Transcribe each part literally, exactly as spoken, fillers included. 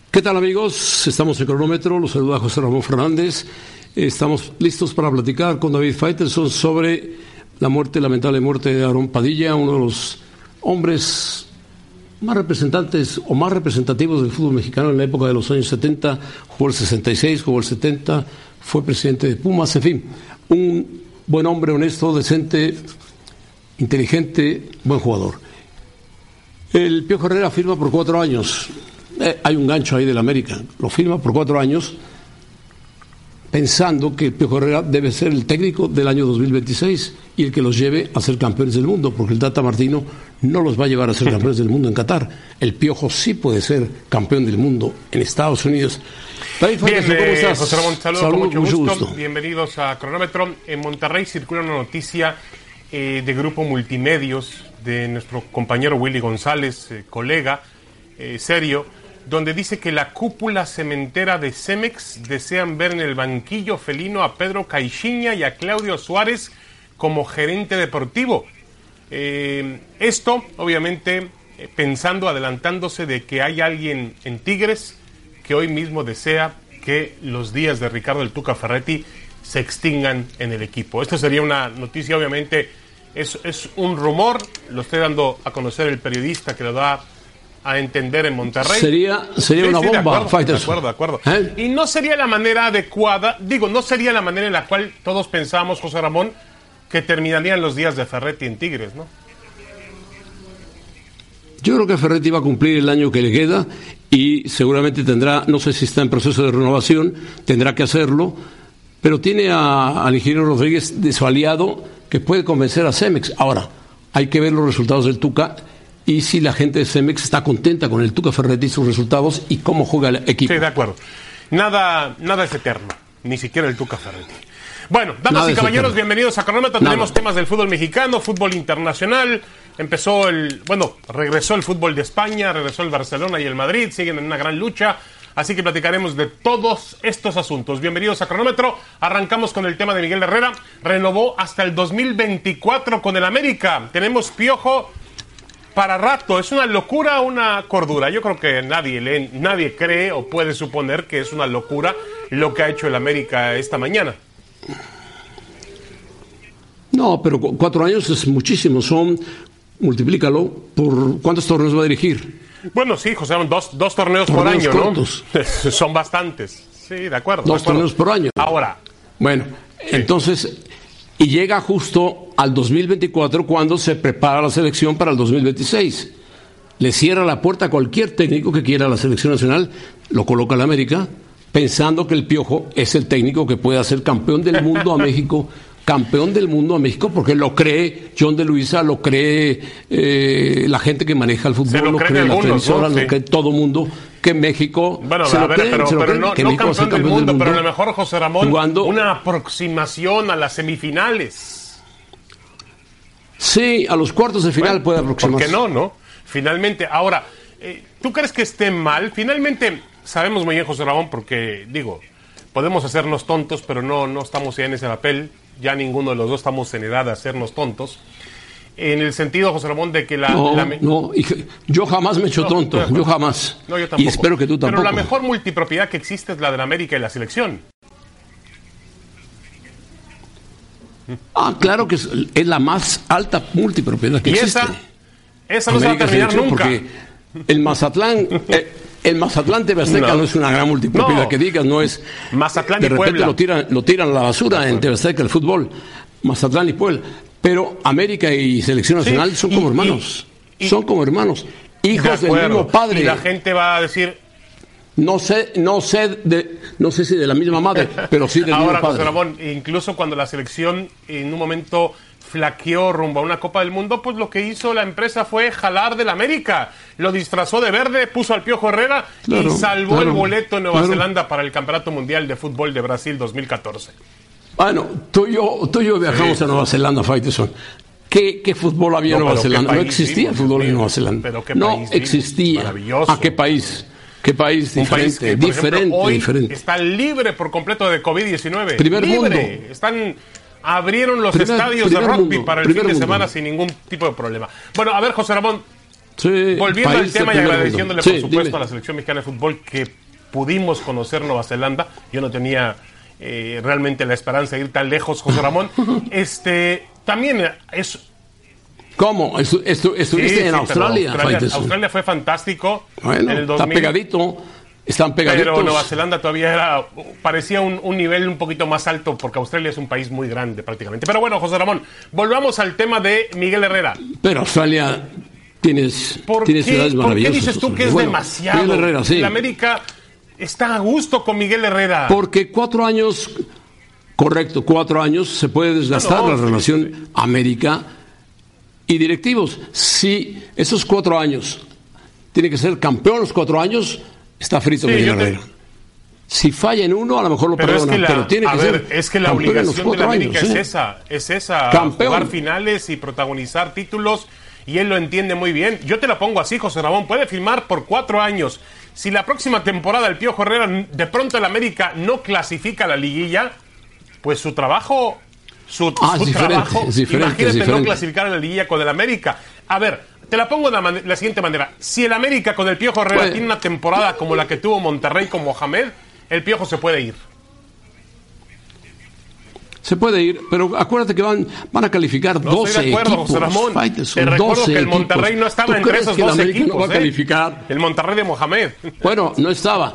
¿Qué tal, amigos? Estamos en Cronómetro, los saluda José Ramón Fernández. Estamos listos para platicar con David Faitelson sobre la muerte, lamentable muerte de Aarón Padilla, uno de los hombres más representantes o más representativos del fútbol mexicano en la época de los años setenta. Jugó el sesenta y seis, jugó el setenta, fue presidente de Pumas, en fin, un buen hombre, honesto, decente, inteligente, buen jugador. El Piojo Herrera firma por cuatro años. Eh, hay un gancho ahí del América. Lo firma por cuatro años pensando que el Piojo Herrera debe ser el técnico del año dos mil veintiséis y el que los lleve a ser campeones del mundo, porque el Tata Martino no los va a llevar a ser campeones del mundo en Qatar. El Piojo sí puede ser campeón del mundo en Estados Unidos. David, Bien, ¿cómo eh, estás? José Ramón, saludos Salud, con mucho, mucho gusto. gusto. Bienvenidos a Cronómetro. En Monterrey circula una noticia eh, de Grupo Multimedios de nuestro compañero Willy González, eh, colega eh, serio, donde dice que la cúpula cementera de Cemex desean ver en el banquillo felino a Pedro Caixinha y a Claudio Suárez como gerente deportivo. Eh, esto, obviamente, eh, pensando, adelantándose de que hay alguien en Tigres que hoy mismo desea que los días de Ricardo el Tuca Ferretti se extingan en el equipo. Esto sería una noticia, obviamente, es, es un rumor, lo estoy dando a conocer el periodista que lo da a entender en Monterrey. Sería, sería sí, una sí, bomba, de acuerdo, de acuerdo, de acuerdo. ¿Eh? Y no sería la manera adecuada, digo, no sería la manera en la cual todos pensamos, José Ramón, que terminarían los días de Ferretti en Tigres, ¿no? Yo creo que Ferretti va a cumplir el año que le queda y seguramente tendrá, no sé si está en proceso de renovación, tendrá que hacerlo, pero tiene a, al ingeniero Rodríguez de su aliado que puede convencer a Cemex. Ahora, hay que ver los resultados del Tuca y si la gente de Cemex está contenta con el Tuca Ferretti y sus resultados y cómo juega el equipo. Sí, de acuerdo. Nada, nada es eterno, ni siquiera el Tuca Ferretti. Bueno, damas nada y caballeros, bienvenidos a Cronómetro. Tenemos temas del fútbol mexicano, fútbol internacional. Empezó el, bueno, regresó el fútbol de España, regresó el Barcelona y el Madrid, siguen en una gran lucha. Así que platicaremos de todos estos asuntos. Bienvenidos a Cronómetro. Arrancamos con el tema de Miguel Herrera. Renovó hasta el dos mil veinticuatro con el América. Tenemos Piojo para rato. ¿Es una locura o una cordura? Yo creo que nadie, lee, nadie cree o puede suponer que es una locura lo que ha hecho el América esta mañana. No, pero cuatro años es muchísimo. Son, multiplícalo por ¿cuántos torneos va a dirigir? Bueno, sí, José, dos, dos torneos, torneos por año, cortos, ¿no? Son bastantes. Sí, de acuerdo. Dos de acuerdo. torneos por año. Ahora. Bueno, sí. Entonces, y llega justo al dos mil veinticuatro cuando se prepara la selección para el dos mil veintiséis. Le cierra la puerta a cualquier técnico que quiera la selección nacional, lo coloca en la América, pensando que el Piojo es el técnico que puede hacer campeón del mundo a México, campeón del mundo a México, porque lo cree John de Luisa, lo cree eh, la gente que maneja el fútbol, lo, lo cree la televisora, ¿no? Sí. Lo cree todo mundo, que México bueno, se a lo ver, cree, pero, se lo pero cree, no, que no México campeón, campeón del, mundo, del mundo, pero a lo mejor, José Ramón, jugando, una aproximación a las semifinales. Sí, a los cuartos de final bueno, puede aproximarse. ¿Por qué no, no? Finalmente, ahora, eh, ¿tú crees que esté mal? Finalmente, sabemos muy bien, José Ramón, porque, digo, podemos hacernos tontos, pero no, no estamos ya en ese papel. Ya ninguno de los dos estamos en edad de hacernos tontos. En el sentido, José Ramón, de que la... No, la no, yo jamás me he hecho no, tonto, yo jamás. No, yo tampoco. Y espero que tú tampoco. Pero la mejor multipropiedad que existe es la de la América y la selección. Ah, claro que es, es la más alta multipropiedad que ¿Y existe. esa? Esa no América se va a terminar nunca. Porque el Mazatlán... eh, El Mazatlán T V Azteca no. no es una gran multipropiedad no. que digas, no es... Mazatlán de y repente Puebla. lo tiran, lo tiran a la basura en T V Azteca, el fútbol. Mazatlán y Puebla. Pero América y Selección Nacional sí, son como y, hermanos. Y, y, son como hermanos. Hijos de del mismo padre. Y la gente va a decir... No sé, no sé, de, no sé si de la misma madre, pero sí del Ahora, mismo padre. José Ramón, incluso cuando la selección en un momento flaqueó rumbo a una Copa del Mundo, pues lo que hizo la empresa fue jalar del América. Lo disfrazó de verde, puso al Piojo Herrera claro, y salvó claro, el boleto en Nueva claro. Zelanda para el Campeonato Mundial de Fútbol de Brasil dos mil catorce. Bueno, tú y yo, tú y yo viajamos sí. a Nueva Zelanda, Faitelson. ¿Qué, ¿Qué fútbol había en no, Nueva Zelanda? No existía el fútbol en Nueva Zelanda. Pero qué no país existía. Maravilloso. ¿A qué país? ¿Qué país Un diferente? País que, por diferente, ejemplo, hoy diferente. Está libre por completo de COVID diecinueve. Primer libre. mundo. Están... Abrieron los primer, estadios primer de rugby mundo, para el fin de mundo. semana sin ningún tipo de problema. Bueno, a ver, José Ramón, Sí, volviendo al tema y agradeciéndole, sí, por supuesto, dime. a la selección mexicana de fútbol que pudimos conocer Nueva Zelanda. Yo no tenía eh, realmente la esperanza de ir tan lejos, José Ramón. este También es... ¿Cómo? ¿Estu estu ¿Estuviste sí, en sí, Australia? Australia, Australia fue fantástico. Bueno, en el dos mil, está pegadito. Están pegaditos. Pero Nueva Zelanda todavía era, parecía un, un nivel un poquito más alto, porque Australia es un país muy grande prácticamente. Pero bueno, José Ramón, volvamos al tema de Miguel Herrera. Pero Australia tienes, tienes ciudades maravillosas. ¿Por qué dices tú que es bueno, demasiado? Miguel Herrera, sí. La América está a gusto con Miguel Herrera. Porque cuatro años, correcto, cuatro años se puede desgastar no, no, la sí, relación sí. América y directivos. Si esos cuatro años tiene que ser campeón los cuatro años, está frito sí, Miguel Herrera. Te... Si falla en uno, a lo mejor lo pero perdona, es que la, pero tiene que ver, ser es que la obligación de la América años, es ¿eh? esa, es esa, campeón. Jugar finales y protagonizar títulos, y él lo entiende muy bien. Yo te la pongo así, José Ramón, puede firmar por cuatro años. Si la próxima temporada el Piojo Herrera, de pronto el América no clasifica a la liguilla, pues su trabajo, su, ah, su es trabajo, es diferente, imagínate es no clasificar a la liguilla con el América. A ver, te la pongo de la, la siguiente manera. Si el América con el Piojo Herrera pues, tiene una temporada como la que tuvo Monterrey con Mohamed, el Piojo se puede ir. Se puede ir, pero acuérdate que van, van a calificar no doce estoy de acuerdo, equipos. José Ramón. Fighters, te recuerdo que el Monterrey equipos. no estaba entre esos doce equipos. No va a calificar? ¿eh? El Monterrey de Mohamed. Bueno, no estaba.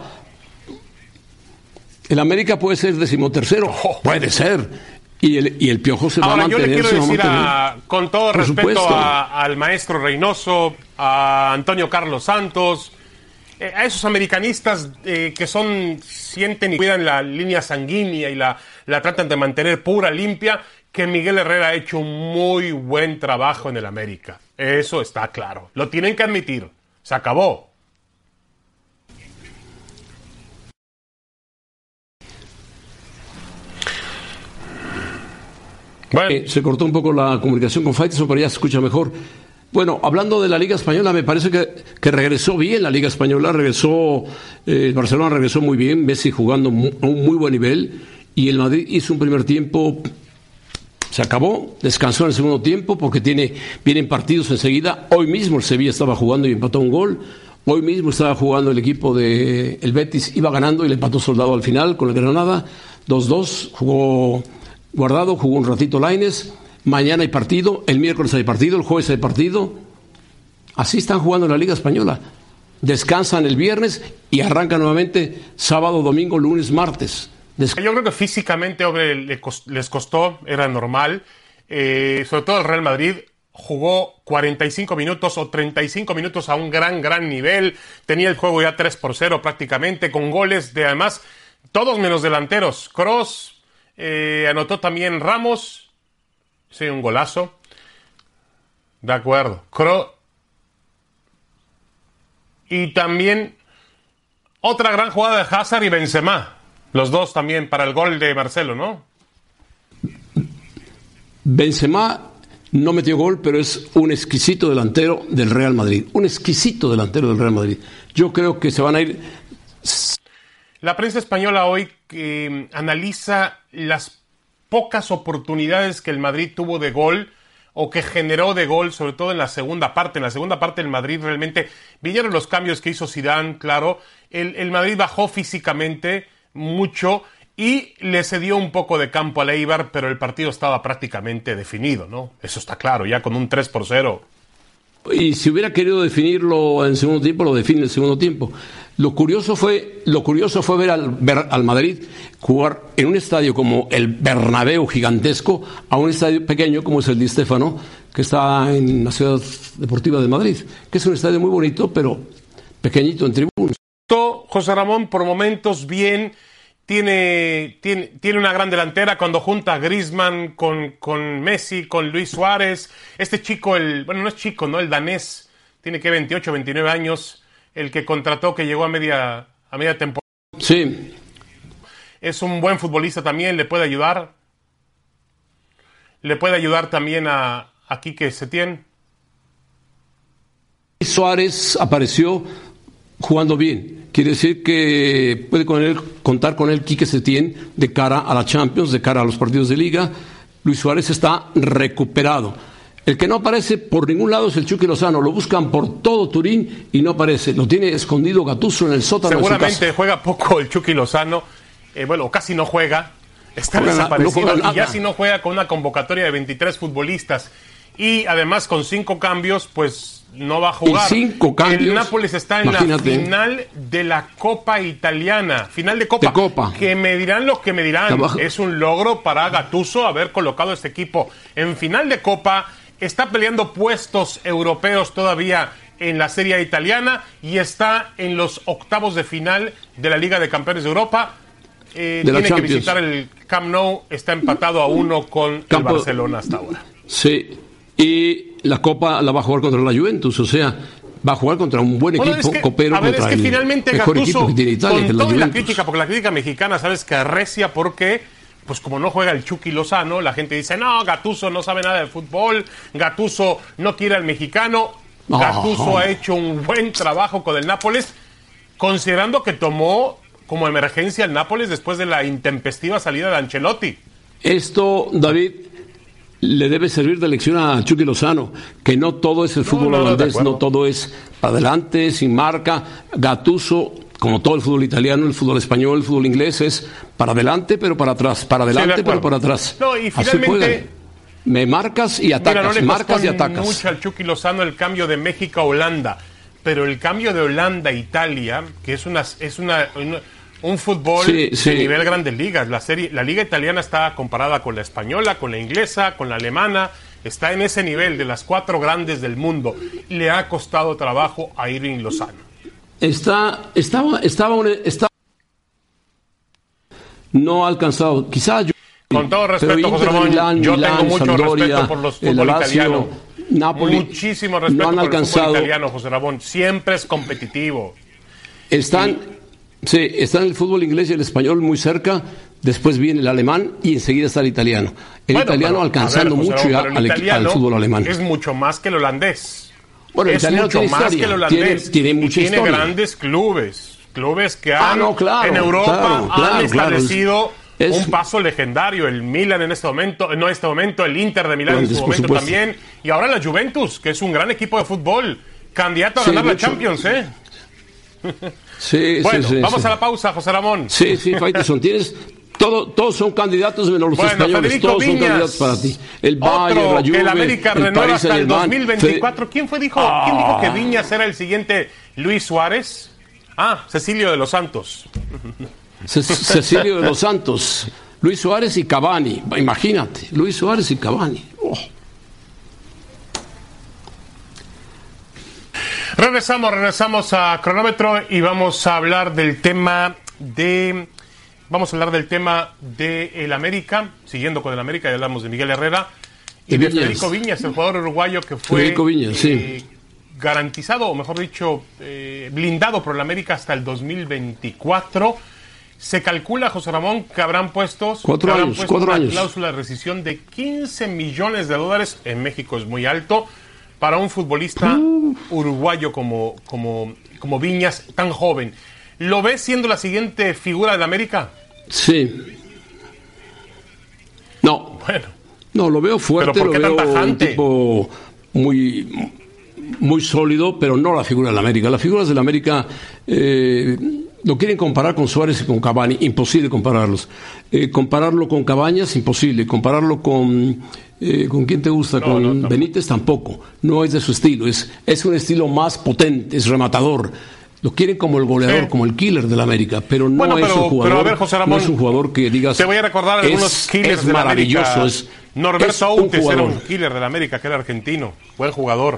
El América puede ser decimotercero. Oh. Puede ser. Y el, y el Piojo se Ahora, va a mantener. Ahora, yo le quiero decir, a, con todo Por respeto a, al maestro Reynoso, a Antonio Carlos Santos, eh, a esos americanistas eh, que son, sienten y cuidan la línea sanguínea y la, la tratan de mantener pura, limpia, que Miguel Herrera ha hecho un muy buen trabajo en el América. Eso está claro. Lo tienen que admitir. Se acabó. Bueno. Eh, se cortó un poco la comunicación con Faitelson, pero ya se escucha mejor. Bueno, hablando de la Liga Española, me parece que, que regresó bien la Liga Española, regresó, eh, el Barcelona regresó muy bien, Messi jugando muy, a un muy buen nivel, y el Madrid hizo un primer tiempo, se acabó, descansó en el segundo tiempo, porque tiene, vienen partidos enseguida. Hoy mismo el Sevilla estaba jugando y empató un gol, hoy mismo estaba jugando el equipo de el Betis, iba ganando y le empató Soldado al final con el Granada, dos dos, jugó Guardado, jugó un ratito Lainez. Mañana hay partido, el miércoles hay partido, el jueves hay partido. Así están jugando en la Liga Española. Descansan el viernes y arrancan nuevamente sábado, domingo, lunes, martes. Des Yo creo que físicamente, hombre, les costó, era normal. Eh, sobre todo el Real Madrid jugó cuarenta y cinco minutos o treinta y cinco minutos a un gran, gran nivel. Tenía el juego ya tres por cero prácticamente, con goles de, además, todos menos delanteros. Kroos, eh, anotó también Ramos. Sí, un golazo. De acuerdo. Kroos. Y también otra gran jugada de Hazard y Benzema. Los dos también para el gol de Marcelo, ¿no? Benzema no metió gol, pero es un exquisito delantero del Real Madrid. Un exquisito delantero del Real Madrid. Yo creo que se van a ir... La prensa española hoy eh, analiza las pocas oportunidades que el Madrid tuvo de gol o que generó de gol, sobre todo en la segunda parte. En la segunda parte el Madrid realmente, vinieron los cambios que hizo Zidane, claro, el, el Madrid bajó físicamente mucho y le cedió un poco de campo al Eibar, pero el partido estaba prácticamente definido, ¿no? Eso está claro, ya con un tres por cero. Y si hubiera querido definirlo en segundo tiempo, lo define en el segundo tiempo. Lo curioso fue, lo curioso fue ver al, ver al Madrid jugar en un estadio como el Bernabéu gigantesco a un estadio pequeño como es el Di Stéfano, que está en la Ciudad Deportiva de Madrid, que es un estadio muy bonito, pero pequeñito en tribunas. José Ramón, por momentos bien, tiene, tiene, tiene una gran delantera cuando junta a Griezmann con, con Messi, con Luis Suárez. Este chico, el bueno, no es chico, ¿no? El danés, tiene que veintiocho, veintinueve años, el que contrató, que llegó a media, a media temporada. Sí. Es un buen futbolista también, le puede ayudar. Le puede ayudar también a, a Quique Setién. Suárez apareció jugando bien. Quiere decir que puede con él, contar con él Quique Setién de cara a la Champions, de cara a los partidos de Liga. Luis Suárez está recuperado. El que no aparece por ningún lado es el Chucky Lozano. Lo buscan por todo Turín y no aparece. Lo tiene escondido Gattuso en el sótano de su casa. Seguramente juega poco el Chucky Lozano. Eh, bueno, casi no juega. Está juega desaparecido. No y ya si no juega con una convocatoria de veintitrés futbolistas y además con cinco cambios, pues no va a jugar. Y cinco cambios. El Nápoles está en imagínate. la final de la Copa Italiana. Final de Copa. De Copa. Que me dirán lo que me dirán. Es un logro para Gattuso haber colocado este equipo en final de Copa. Está peleando puestos europeos todavía en la Serie A italiana y está en los octavos de final de la Liga de Campeones de Europa. Eh, de tiene que visitar el Camp Nou, está empatado a uno con Campo, el Barcelona hasta ahora. Sí, y la Copa la va a jugar contra la Juventus, o sea, va a jugar contra un buen bueno, equipo es que, copero a ver, contra es que el finalmente mejor Gattuso, equipo que tiene Italia, con que es la toda la Juventus. crítica, porque la crítica mexicana, sabes que arrecia porque, pues como no juega el Chucky Lozano, la gente dice, no, Gattuso no sabe nada de fútbol, Gattuso no quiere al mexicano. Oh. Gattuso ha hecho un buen trabajo con el Nápoles, considerando que tomó como emergencia el Nápoles después de la intempestiva salida de Ancelotti. Esto, David, le debe servir de lección a Chucky Lozano, que no todo es el fútbol no, no, holandés, no, no todo es para adelante, sin marca. Gattuso, como todo el fútbol italiano, el fútbol español, el fútbol inglés, es para adelante, pero para atrás, para adelante, sí, pero para atrás. No, y finalmente, me marcas y atacas, mira, no le marcas y atacas. Mucho al Chucky Lozano el cambio de México a Holanda, pero el cambio de Holanda a Italia, que es una, es una, una un fútbol sí, sí. de nivel Grandes Ligas. La serie, la liga italiana está comparada con la española, con la inglesa, con la alemana. Está en ese nivel de las cuatro grandes del mundo. Le ha costado trabajo a Irving Lozano. Está, estaba, estaba, estaba, no ha alcanzado. Quizás yo. Con todo respeto, José Ramón, Milán, yo Milán, tengo mucho Sampdoria, respeto por los fútbol italiano. Napoli, Muchísimo respeto no han por alcanzado, el fútbol italiano, José Ramón. Siempre es competitivo. Están. Y, Sí, está en el fútbol inglés y el español muy cerca, después viene el alemán y enseguida está el italiano. El bueno, italiano pero, alcanzando ver, mucho ya al, al fútbol alemán. Es mucho más que el holandés. Bueno, el es italiano mucho tiene más historia, que el holandés. Tiene, tiene mucha y tiene historia. grandes clubes, clubes que han ah, no, claro, en Europa claro, claro, han establecido claro, es, un paso legendario. El Milan en este momento, no en este momento, el Inter de Milán Grandes, en su momento también. Y ahora la Juventus, que es un gran equipo de fútbol, candidato a sí, ganar la mucho. Champions, ¿eh? Sí, bueno, sí, sí, vamos sí. a la pausa, José Ramón. Sí, sí, Faitelson, tienes todo, todos son candidatos menos los bueno, españoles, Federico todos Viñas, son candidatos para ti. El Bayern, otro la Juve, que el América el renueva Paris hasta el dos Saint-Germain. mil veinticuatro. ¿Quién fue dijo? Ah. ¿Quién dijo que Viñas era el siguiente Luis Suárez? Ah, Cecilio de los Santos. Ce Cecilio de los Santos, Luis Suárez y Cavani. Imagínate, Luis Suárez y Cavani. Oh. Regresamos, regresamos a Cronómetro y vamos a hablar del tema de vamos a hablar del tema de el América, siguiendo con el América, ya hablamos de Miguel Herrera y de, de Federico Viñas, el jugador uruguayo que fue Federico Viñas, eh, sí. garantizado, o mejor dicho, eh, blindado por el América hasta el dos mil veinticuatro. Se calcula, José Ramón, que habrán puesto, cuatro que habrán años, puesto cuatro una años. cláusula de rescisión de quince millones de dólares. En México es muy alto para un futbolista uh. uruguayo como, como, como Viñas, tan joven. ¿Lo ves siendo la siguiente figura del América? Sí. No. Bueno. No, lo veo fuerte, ¿Pero por qué lo veo tan tajante? Un tipo muy, muy sólido, pero no la figura del América. Las figuras del América eh, lo quieren comparar con Suárez y con Cavani. Imposible compararlos. Eh, compararlo con Cabañas, imposible. Compararlo con... Eh, ¿Con quién te gusta? No, con no, Benítez tampoco. No es de su estilo. Es, es un estilo más potente, es rematador. Lo quieren como el goleador, sí. como el killer del América, pero no bueno, pero, es un jugador. Pero a ver, José Ramón, no es un jugador que digas. Te voy a recordar algunos es, killers es del maravilloso, América. Es, Norberto es un Autes era jugador. un killer del América, que era argentino. Buen jugador.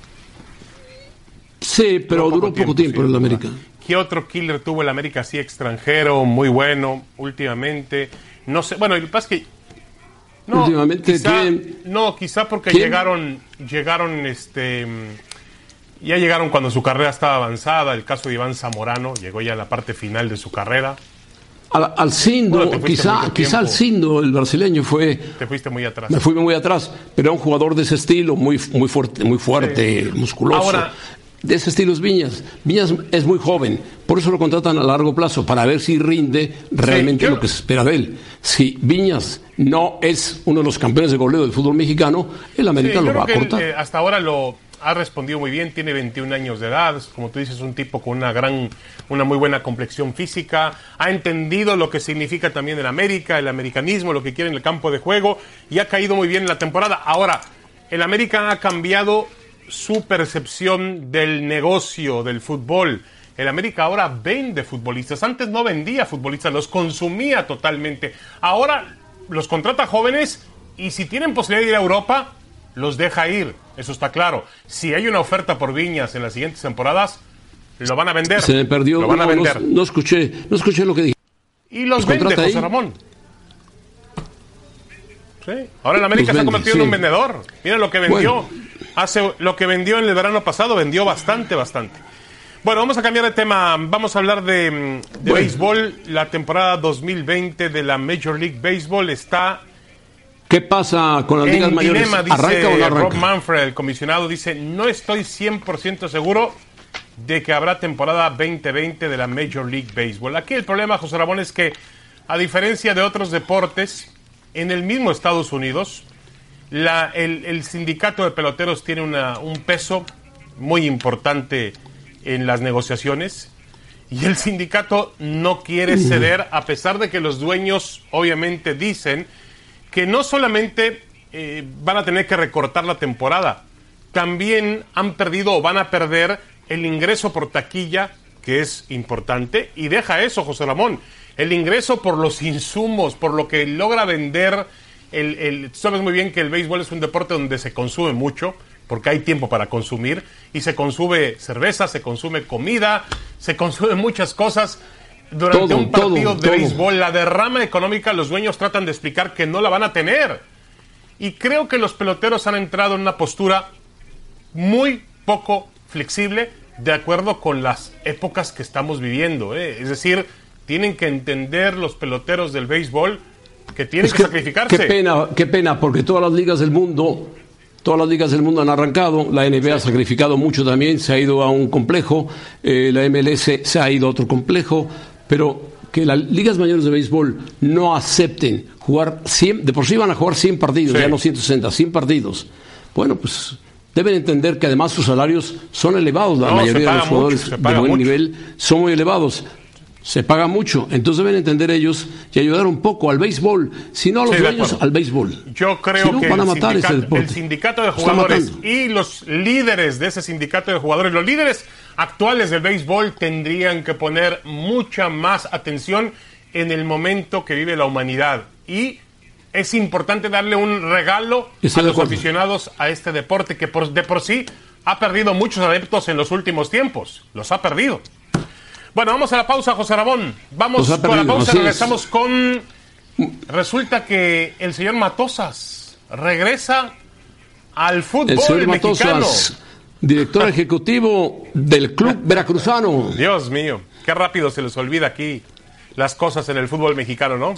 Sí, pero duró poco tiempo, tiempo en el América. ¿Qué otro killer tuvo el América así extranjero, muy bueno, últimamente? No sé, bueno, el pasa es que no, últimamente quizá, ¿quién? no, quizá porque ¿Quién? llegaron, llegaron, este, ya llegaron cuando su carrera estaba avanzada. El caso de Iván Zamorano llegó ya a la parte final de su carrera. Al, al Cindo, bueno, quizá, quizá al Cindo, el brasileño fue. Te fuiste muy atrás. Me fui muy atrás, pero era un jugador de ese estilo, muy, muy fuerte, muy fuerte, sí. musculoso. Ahora, de ese estilo es Viñas. Viñas es muy joven, por eso lo contratan a largo plazo, para ver si rinde realmente sí, yo... lo que se espera de él. Si Viñas no es uno de los campeones de goleo del fútbol mexicano, el América sí, lo va a cortar. Él, eh, hasta ahora lo ha respondido muy bien, tiene veintiún años de edad, como tú dices, un tipo con una gran, una muy buena complexión física, ha entendido lo que significa también el América, el americanismo, lo que quiere en el campo de juego, y ha caído muy bien en la temporada. Ahora, el América ha cambiado su percepción del negocio del fútbol. El América ahora vende futbolistas. Antes no vendía futbolistas, los consumía totalmente. Ahora los contrata jóvenes y si tienen posibilidad de ir a Europa, los deja ir. Eso está claro. Si hay una oferta por Viñas en las siguientes temporadas, lo van a vender. Se me perdió. Lo van a no, vender. No, no escuché, no escuché lo que dije. Y los, los vende, José Ramón. Sí. Ahora el América se ha convertido sí. en un vendedor. Mira lo que vendió. Bueno. Hace lo que vendió en el verano pasado, vendió bastante, bastante. Bueno, vamos a cambiar de tema. Vamos a hablar de, de bueno. béisbol. La temporada dos mil veinte de la Major League Baseball está... ¿Qué pasa con las ligas en mayores? Dilema, dice ¿Arranca o no arranca? Rob Manfred, el comisionado, dice, no estoy cien por ciento seguro de que habrá temporada veinte veinte de la Major League Baseball. Aquí el problema, José Ramón, es que, a diferencia de otros deportes, en el mismo Estados Unidos, la, el, el sindicato de peloteros tiene una, un peso muy importante en las negociaciones y el sindicato no quiere ceder, a pesar de que los dueños obviamente dicen que no solamente eh, van a tener que recortar la temporada, también han perdido o van a perder el ingreso por taquilla, que es importante, y deja eso, José Ramón, el ingreso por los insumos, por lo que logra vender. El, el, sabes muy bien que el béisbol es un deporte donde se consume mucho, porque hay tiempo para consumir, y se consume cerveza, se consume comida, se consume muchas cosas. Durante todo, un partido todo, de todo. béisbol, la derrama económica, los dueños tratan de explicar que no la van a tener. Y creo que los peloteros han entrado en una postura muy poco flexible, de acuerdo con las épocas que estamos viviendo, ¿eh? Es decir, tienen que entender los peloteros del béisbol que tienen es que, que sacrificarse. Qué pena, qué pena, porque todas las ligas del mundo, todas las ligas del mundo han arrancado. La N B A sí. ha sacrificado mucho también, se ha ido a un complejo, eh, la M L S se ha ido a otro complejo, pero que las ligas mayores de béisbol no acepten jugar cien, de por sí van a jugar cien partidos, sí. ya no ciento sesenta, cien partidos. Bueno, pues deben entender que además sus salarios son elevados, la no, mayoría de los jugadores mucho, de buen mucho. nivel son muy elevados. Se paga mucho, entonces deben entender ellos y ayudar un poco al béisbol, si no a los sí, dueños, al béisbol. Yo creo si no, que van a matar el, sindicato, el sindicato de jugadores y los líderes de ese sindicato de jugadores, los líderes actuales del béisbol tendrían que poner mucha más atención en el momento que vive la humanidad. Y es importante darle un regalo Estoy a los aficionados a este deporte que por, de por sí ha perdido muchos adeptos en los últimos tiempos. Los ha perdido. Bueno, vamos a la pausa, José Ramón. Vamos con perdido, la pausa, regresamos es. con... Resulta que el señor Matosas regresa al fútbol el señor mexicano. Matosas, director ejecutivo del club veracruzano. Dios mío, qué rápido se les olvida aquí las cosas en el fútbol mexicano, ¿no?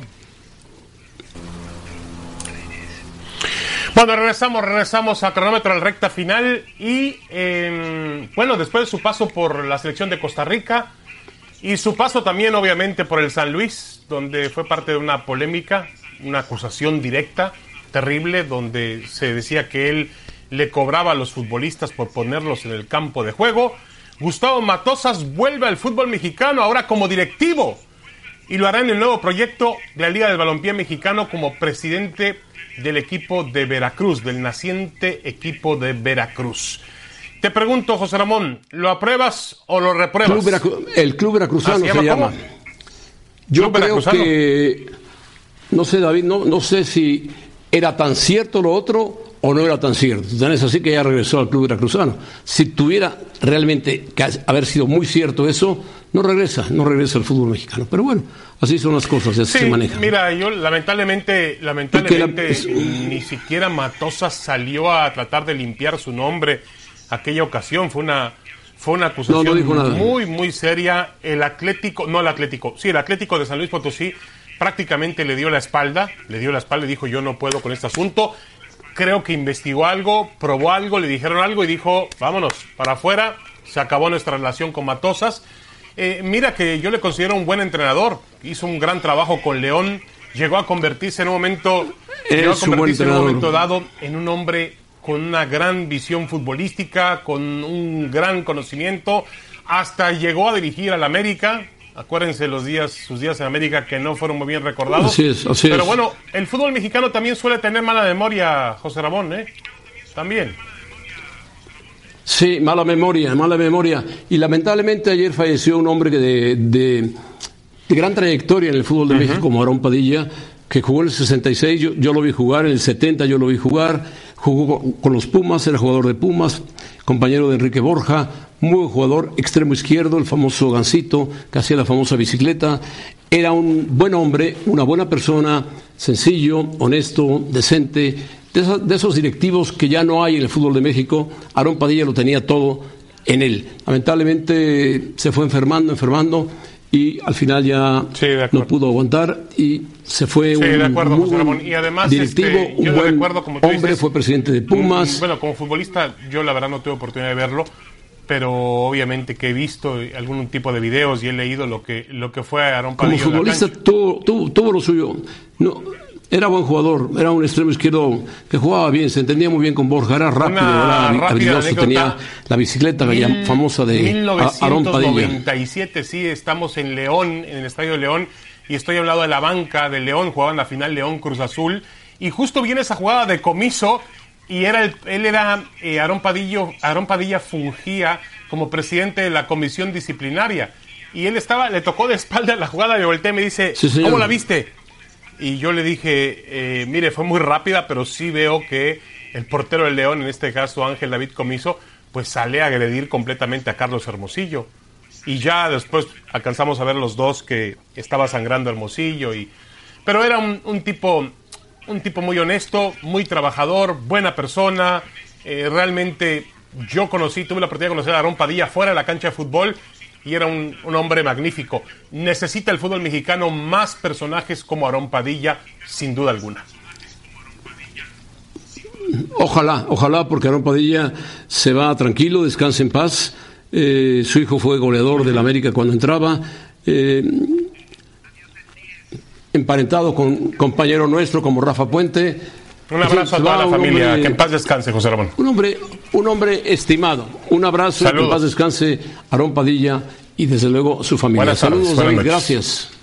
Bueno, regresamos, regresamos a cronómetro al recta final y, eh, bueno, después de su paso por la selección de Costa Rica, y su paso también, obviamente, por el San Luis, donde fue parte de una polémica, una acusación directa, terrible, donde se decía que él le cobraba a los futbolistas por ponerlos en el campo de juego. Gustavo Matosas vuelve al fútbol mexicano, ahora como directivo, y lo hará en el nuevo proyecto de la Liga del Balompié Mexicano como presidente del equipo de Veracruz, del naciente equipo de Veracruz. Te pregunto, José Ramón, ¿lo apruebas o lo repruebas? Club Veracru- el Club Veracruzano se llama. Se llama. Yo Club creo Veracruzano. que, no sé, David, no, no sé si era tan cierto lo otro o no era tan cierto. Tan es así que ya regresó al Club Veracruzano. Si tuviera realmente que haber sido muy cierto eso, no regresa, no regresa al fútbol mexicano. Pero bueno, así son las cosas, así sí, se manejan. Mira, yo lamentablemente, lamentablemente la, es, ni siquiera Matosas salió a tratar de limpiar su nombre. Aquella ocasión fue una fue una acusación no, no dijo nada. muy, muy seria. El Atlético, no el Atlético, sí, el Atlético de San Luis Potosí prácticamente le dio la espalda, le dio la espalda y dijo, yo no puedo con este asunto. Creo que investigó algo, probó algo, le dijeron algo y dijo, vámonos, para afuera, se acabó nuestra relación con Matosas. Eh, mira que yo le considero un buen entrenador, hizo un gran trabajo con León, llegó a convertirse en un momento, llegó a convertirse en un momento dado en un hombre con una gran visión futbolística, con un gran conocimiento, hasta llegó a dirigir al América. Acuérdense los días, sus días en América que no fueron muy bien recordados. Así es, así Pero es. bueno, el fútbol mexicano también suele tener mala memoria, José Ramón, ¿eh? También. Sí, mala memoria, mala memoria. Y lamentablemente ayer falleció un hombre que de, de, de gran trayectoria en el fútbol de uh-huh. México, como Aarón Padilla, que jugó en el sesenta y seis, yo, yo lo vi jugar, en el setenta yo lo vi jugar, jugó con los Pumas, era jugador de Pumas, compañero de Enrique Borja, muy buen jugador, extremo izquierdo, el famoso Gansito, que hacía la famosa bicicleta. Era un buen hombre, una buena persona, sencillo, honesto, decente. De, esa, de esos directivos que ya no hay en el fútbol de México, Aarón Padilla lo tenía todo en él. Lamentablemente se fue enfermando, enfermando, y al final ya sí, no pudo aguantar y se fue sí, un de acuerdo, muy José Ramón. Y además, directivo, este, un yo buen recuerdo, como tú hombre, dices, fue presidente de Pumas. Bueno, como futbolista yo la verdad no tuve oportunidad de verlo, pero obviamente que he visto algún tipo de videos y he leído lo que lo que fue Aarón Padilla. Como futbolista tuvo, tuvo, tuvo lo suyo. No, era buen jugador, era un extremo izquierdo que jugaba bien, se entendía muy bien con Borja, era rápido, Una era habilidoso, tenía la bicicleta mil, famosa de Aarón Padilla. mil novecientos noventa y siete, sí, estamos en León, en el Estadio de León, y estoy hablando de la banca de León, jugaban la final León Cruz Azul, y justo viene esa jugada de Comiso, y era el, él era, eh, Aarón Padilla, Aarón Padilla fungía como presidente de la comisión disciplinaria, y él estaba, le tocó de espalda la jugada, y volteé y me dice, sí, ¿cómo la viste? Y yo le dije, eh, mire, fue muy rápida, pero sí veo que el portero del León, en este caso Ángel David Comiso, pues sale a agredir completamente a Carlos Hermosillo. Y ya después alcanzamos a ver los dos que estaba sangrando Hermosillo. Y... Pero era un, un, tipo, un tipo muy honesto, muy trabajador, buena persona. Eh, realmente yo conocí, tuve la oportunidad de conocer a Aarón Padilla fuera de la cancha de fútbol. Y era un, un hombre magnífico. Necesita el fútbol mexicano más personajes como Aarón Padilla, sin duda alguna. Ojalá, ojalá, porque Aarón Padilla se va tranquilo, descansa en paz. Eh, su hijo fue goleador del América cuando entraba. Eh, emparentado con compañero nuestro como Rafa Puente. Un abrazo a toda la familia, hombre, que en paz descanse, José Ramón. Un hombre, un hombre estimado. Un abrazo, que en paz descanse Aarón Padilla y desde luego su familia. Buenas tardes, saludos, buenas David, noches. Gracias.